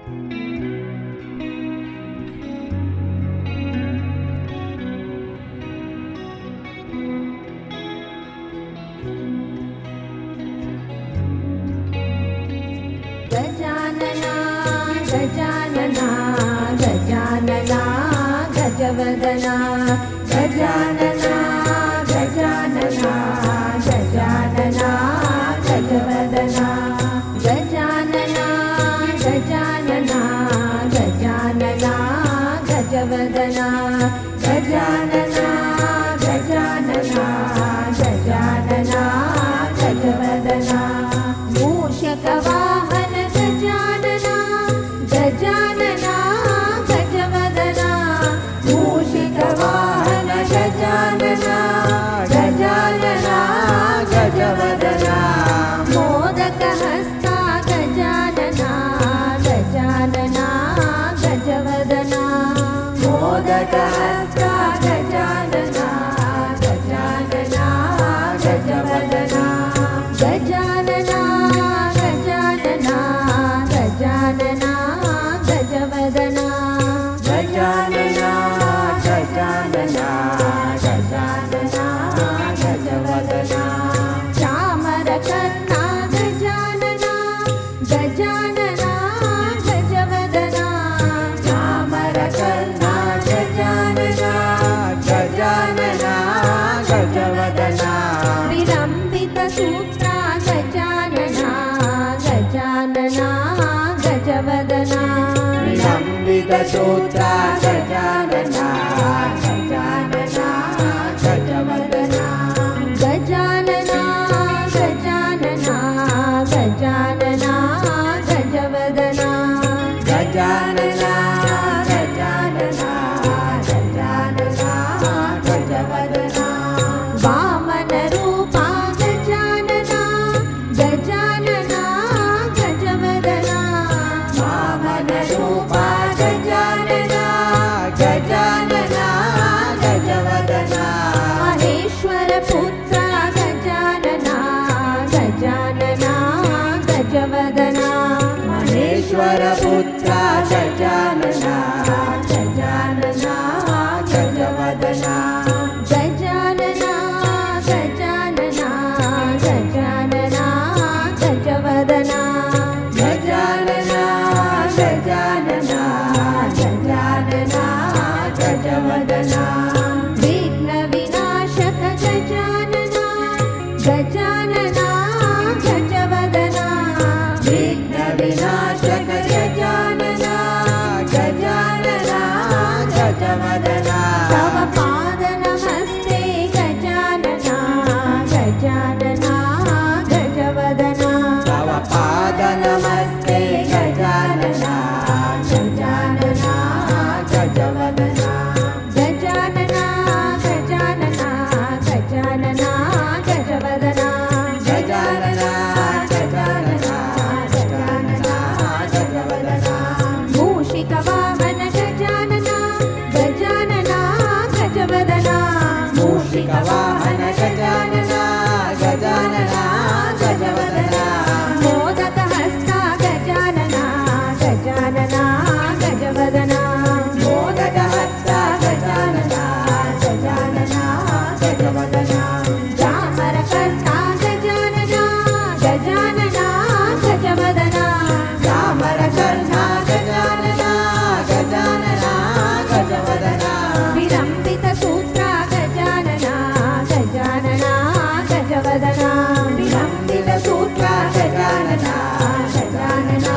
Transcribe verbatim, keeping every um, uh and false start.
गजानना गजानना गजानना गजवदना गजानना गजानना गजानना गजवदना गजानना गजानना गजानना गजवदना गजानना गजानना गजानना गजवदना मूषकवाहन गजानना गजानना गजवदना मूषकवाहन गजानना गजानना गजवदना मोदकहस्ता गजानना गजानना गजवदना मोदकहस्ता गजानना गजानना गजवदना गजानना गजानना गजानना गजवदना गजानना गजानना गजानना गजवदना चामरकर्णा गजानना गजानना गजवदना चामरकर्णा गजानना गजानना गजवदना विलम्बितसूत्रा गजानना गजानना गजवदना विलम्बितसूत्रा गजानना गजानना गजवदना गजानना गजानना गजानना गजवदना गजानना गजानना गजानना गजवदना वामन रूपा गजानना गजानना गजवदना वामन रूपा गजानना गजानना गजवदना महेश्वर पुत्र गजानना गजानना गजवदना महेश्वर पुत्र गजानना गजानना गजवदना गजानना गजानना गजानना गजवदना गजानना गजानना गजानना गजवदना विघ्न विनाशक गजानना गजानना गजवदना विघ्न विनाशक गजानना गजानना गजवदना तव पाद नमस्ते गजानना गजानना गजवदना तव पाद नमस्ते गजानना गजानना गजवदना गजानना गजानना गजानना गजवदना गजानना गजानना गजानना गजवदना मूषिकवाहन गजानना गजानना गजवदना मूषिकवाहन गजानना गजानना गजवदना मोदकहस्ता गजानना गजानना गजवदना मोदकहस्ता गजानना गजानना गजवदना चामरकर्ता गजानना गजानना गजवदना चामरकर्ता गजानना गजानना गजवदना विलम्बितसूत्रा गजानना गजानना गजवदना विलम्बितसूत्रा गजानना गजानना